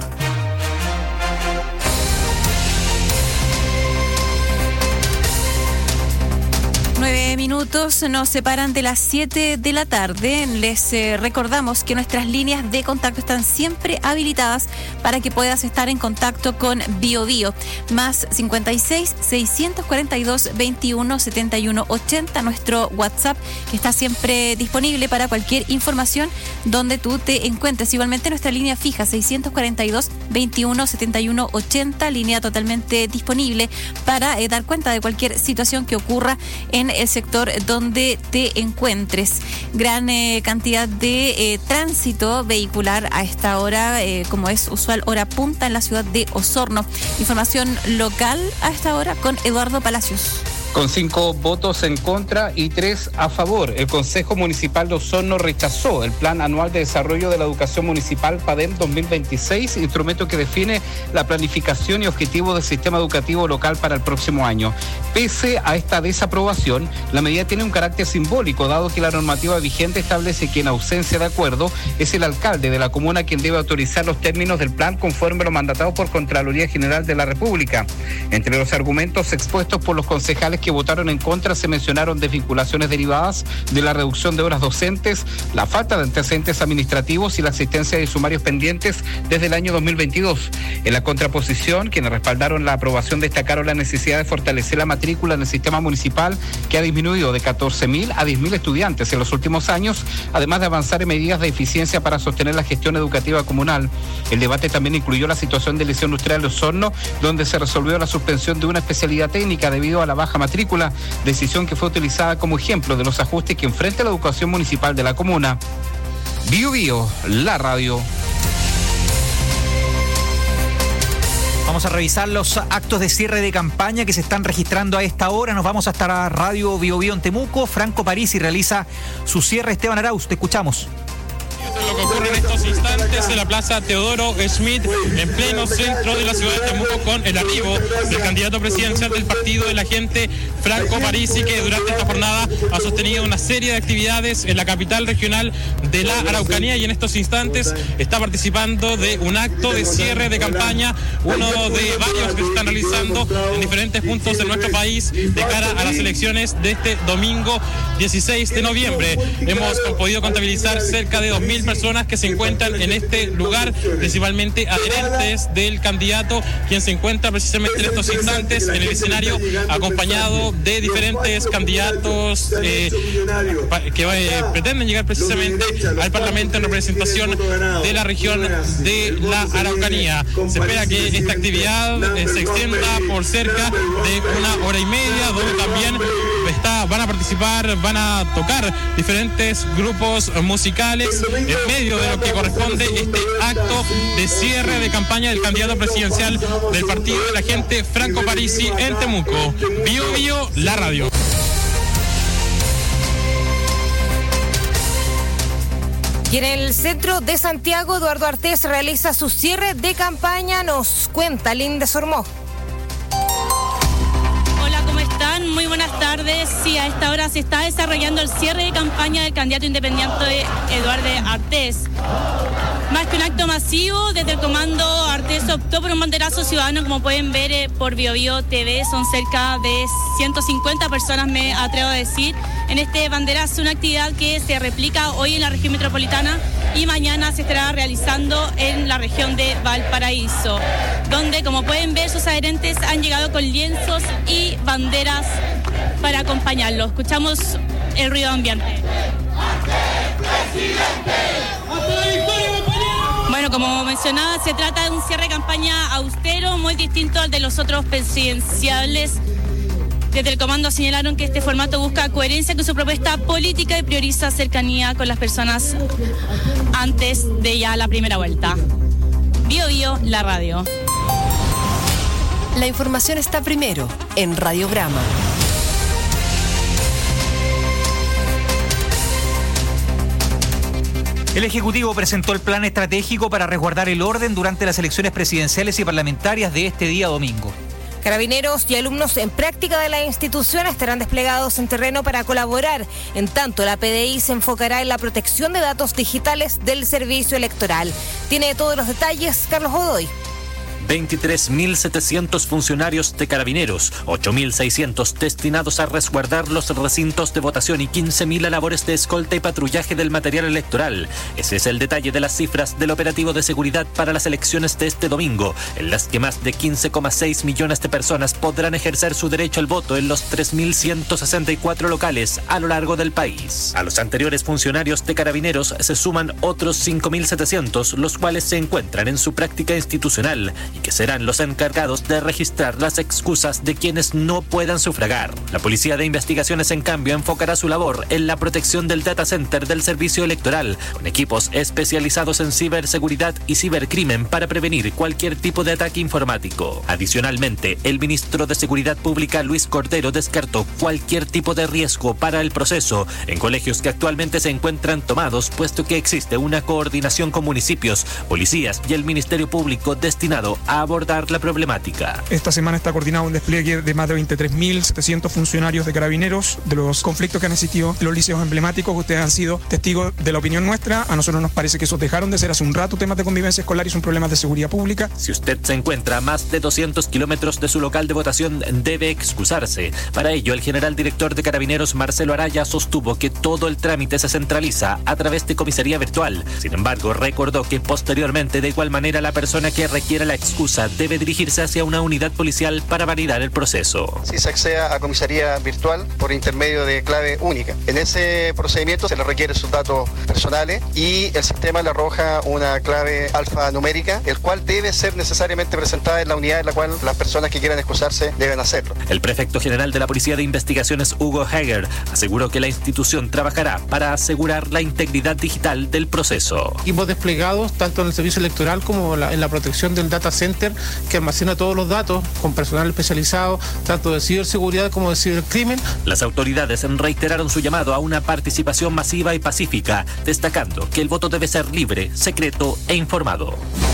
Nueve minutos nos separan de las siete de la tarde. Les eh, recordamos que nuestras líneas de contacto están siempre habilitadas para que puedas estar en contacto con Bio Bio. Más cincuenta y seis, seiscientos cuarenta y dos, veintiuno, setenta y uno, ochenta. Nuestro WhatsApp que está siempre disponible para cualquier información donde tú te encuentres. Igualmente nuestra línea fija seiscientos cuarenta y dos, veintiuno, setenta y uno, ochenta. Línea totalmente disponible para eh, dar cuenta de cualquier situación que ocurra en el sector donde te encuentres. Gran eh, cantidad de eh, tránsito vehicular a esta hora, eh, como es usual, hora punta en la ciudad de Osorno. Información local a esta hora con Eduardo Palacios. Con cinco votos en contra y tres a favor, el Consejo Municipal de Osorno rechazó el Plan Anual de Desarrollo de la Educación Municipal PADEM dos mil veintiséis, instrumento que define la planificación y objetivos del sistema educativo local para el próximo año. Pese a esta desaprobación, la medida tiene un carácter simbólico, dado que la normativa vigente establece que en ausencia de acuerdo es el alcalde de la comuna quien debe autorizar los términos del plan conforme lo mandatado por Contraloría General de la República. Entre los argumentos expuestos por los concejales que votaron en contra se mencionaron desvinculaciones derivadas de la reducción de horas docentes, la falta de antecedentes administrativos y la existencia de sumarios pendientes desde el año dos mil veintidós. En la contraposición, quienes respaldaron la aprobación destacaron la necesidad de fortalecer la matrícula en el sistema municipal, que ha disminuido de catorce mil a diez mil estudiantes en los últimos años, además de avanzar en medidas de eficiencia para sostener la gestión educativa comunal. El debate también incluyó la situación del Liceo Industrial de Osorno, donde se resolvió la suspensión de una especialidad técnica debido a la baja matrícula, decisión que fue utilizada como ejemplo de los ajustes que enfrenta la educación municipal de la comuna. Bio Bio, la radio. Vamos a revisar los actos de cierre de campaña que se están registrando a esta hora. Nos vamos hasta la radio Bio Bio en Temuco. Franco Parisi realiza su cierre. Esteban Arauz, te escuchamos. Lo que ocurre en estos instantes en la plaza Teodoro Schmidt, en pleno centro de la ciudad de Temuco, con el arribo del candidato presidencial del partido, el agente Franco Parisi, que durante esta jornada ha sostenido una serie de actividades en la capital regional de la Araucanía, y en estos instantes está participando de un acto de cierre de campaña, uno de varios que se están realizando en diferentes puntos de nuestro país de cara a las elecciones de este domingo dieciséis de noviembre. Hemos podido contabilizar cerca de dos mil personas que se encuentran en este lugar, principalmente adherentes del candidato, quien se encuentra precisamente en estos instantes en el escenario, acompañado de diferentes candidatos eh, que eh, pretenden llegar precisamente al Parlamento en representación de la región de la Araucanía. Se espera que esta actividad eh, se extienda por cerca de una hora y media, donde también está, van a participar, van a tocar diferentes grupos musicales en medio de lo que corresponde este acto de cierre de campaña del candidato presidencial del partido, el agente Franco Parisi, en Temuco. Bio Bio, la radio. Y en el centro de Santiago, Eduardo Artés realiza su cierre de campaña. Nos cuenta Linda Sormó. Muy buenas tardes. Sí, a esta hora se está desarrollando el cierre de campaña del candidato independiente Eduardo Artés. Más que un acto masivo, desde el comando Artés optó por un banderazo ciudadano, como pueden ver eh, por Bio Bio T V. Son cerca de ciento cincuenta personas, me atrevo a decir, en este banderazo, una actividad que se replica hoy en la región metropolitana y mañana se estará realizando en la región de Valparaíso, donde, como pueden ver, sus adherentes han llegado con lienzos y banderas para acompañarlo. Escuchamos el ruido ambiente. Bueno, como mencionaba, se trata de un cierre de campaña austero, muy distinto al de los otros presidenciales. Desde el comando señalaron que este formato busca coherencia con su propuesta política y prioriza cercanía con las personas antes de ya la primera vuelta. Bio Bio, la radio. La información está primero en Radiograma. El Ejecutivo presentó el plan estratégico para resguardar el orden durante las elecciones presidenciales y parlamentarias de este día domingo. Carabineros y alumnos en práctica de la institución estarán desplegados en terreno para colaborar. En tanto, la P D I se enfocará en la protección de datos digitales del servicio electoral. Tiene todos los detalles Carlos Godoy. veintitrés mil setecientos funcionarios de Carabineros, ocho mil seiscientos destinados a resguardar los recintos de votación y quince mil a labores de escolta y patrullaje del material electoral. Ese es el detalle de las cifras del operativo de seguridad para las elecciones de este domingo, en las que más de quince coma seis millones de personas podrán ejercer su derecho al voto en los tres mil ciento sesenta y cuatro locales a lo largo del país. A los anteriores funcionarios de Carabineros se suman otros cinco mil setecientos, los cuales se encuentran en su práctica institucional y que serán los encargados de registrar las excusas de quienes no puedan sufragar. La Policía de Investigaciones, en cambio, enfocará su labor en la protección del data center del servicio electoral, con equipos especializados en ciberseguridad y cibercrimen para prevenir cualquier tipo de ataque informático. Adicionalmente, el ministro de Seguridad Pública, Luis Cordero, descartó cualquier tipo de riesgo para el proceso en colegios que actualmente se encuentran tomados, puesto que existe una coordinación con municipios, policías y el Ministerio Público destinado a a abordar la problemática. Esta semana está coordinado un despliegue de más de veintitrés mil setecientos funcionarios de Carabineros de los conflictos que han existido en los liceos emblemáticos. Ustedes han sido testigos de la opinión nuestra. A nosotros nos parece que esos dejaron de ser hace un rato temas de convivencia escolar y son problemas de seguridad pública. Si usted se encuentra a más de doscientos kilómetros de su local de votación, debe excusarse. Para ello, el general director de Carabineros, Marcelo Araya, sostuvo que todo el trámite se centraliza a través de comisaría virtual. Sin embargo, recordó que posteriormente, de igual manera, la persona que requiera la excusa debe dirigirse hacia una unidad policial para validar el proceso. Si se accede a comisaría virtual por intermedio de clave única. En ese procedimiento se le requiere sus datos personales y el sistema le arroja una clave alfanumérica, el cual debe ser necesariamente presentada en la unidad en la cual las personas que quieran excusarse deben hacerlo. El prefecto general de la Policía de Investigaciones, Hugo Hager, aseguró que la institución trabajará para asegurar la integridad digital del proceso. Equipos desplegados tanto en el servicio electoral como en la, en la protección del data center que almacena todos los datos con personal especializado tanto de ciberseguridad como de cibercrimen. Las autoridades reiteraron su llamado a una participación masiva y pacífica, destacando que el voto debe ser libre, secreto e informado.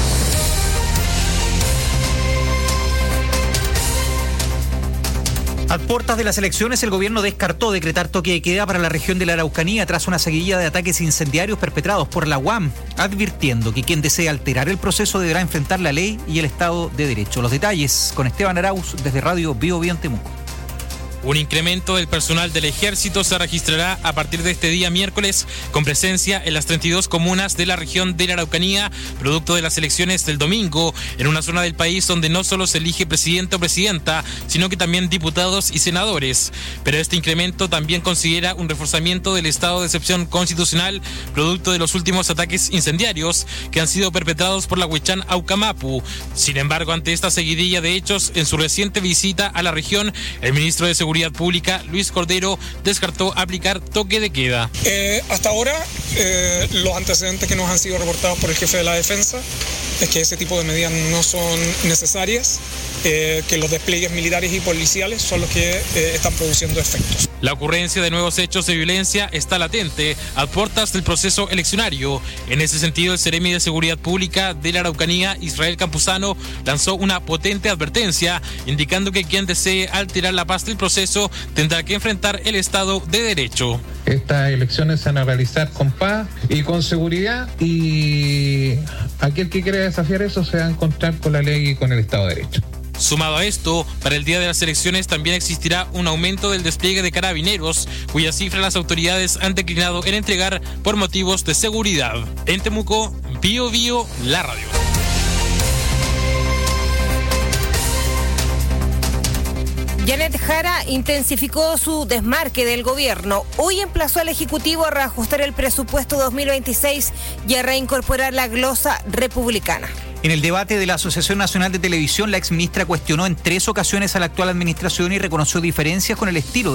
A puertas de las elecciones, el gobierno descartó decretar toque de queda para la región de la Araucanía tras una seguidilla de ataques incendiarios perpetrados por la U A M, advirtiendo que quien desee alterar el proceso deberá enfrentar la ley y el Estado de Derecho. Los detalles con Esteban Arauz desde Radio Bio Bio en Temuco. Un incremento del personal del Ejército se registrará a partir de este día miércoles con presencia en las treinta y dos comunas de la región de la Araucanía, producto de las elecciones del domingo, en una zona del país donde no solo se elige presidente o presidenta, sino que también diputados y senadores. Pero este incremento también considera un reforzamiento del estado de excepción constitucional, producto de los últimos ataques incendiarios que han sido perpetrados por la Huichán Aucamapu. Sin embargo, ante esta seguidilla de hechos, en su reciente visita a la región, el ministro de Seguridad Pública, Luis Cordero, descartó aplicar toque de queda. Eh, hasta ahora, eh, los antecedentes que nos han sido reportados por el jefe de la defensa es que ese tipo de medidas no son necesarias, eh, que los despliegues militares y policiales son los que eh, están produciendo efectos. La ocurrencia de nuevos hechos de violencia está latente a puertas del proceso eleccionario. En ese sentido, el Seremi de Seguridad Pública de la Araucanía, Israel Campuzano, lanzó una potente advertencia indicando que quien desee alterar la paz del proceso tendrá que enfrentar el Estado de Derecho. Estas elecciones se van a realizar con paz y con seguridad, y aquel que quiera desafiar eso se va a encontrar con la ley y con el Estado de Derecho. Sumado a esto, para el día de las elecciones también existirá un aumento del despliegue de carabineros, cuya cifra las autoridades han declinado en entregar por motivos de seguridad. En Temuco, Bio Bio, la radio. Janet Jara intensificó su desmarque del gobierno. Hoy emplazó al Ejecutivo a reajustar el presupuesto dos mil veintiséis y a reincorporar la glosa republicana. En el debate de la Asociación Nacional de Televisión, la exministra cuestionó en tres ocasiones a la actual administración y reconoció diferencias con el estilo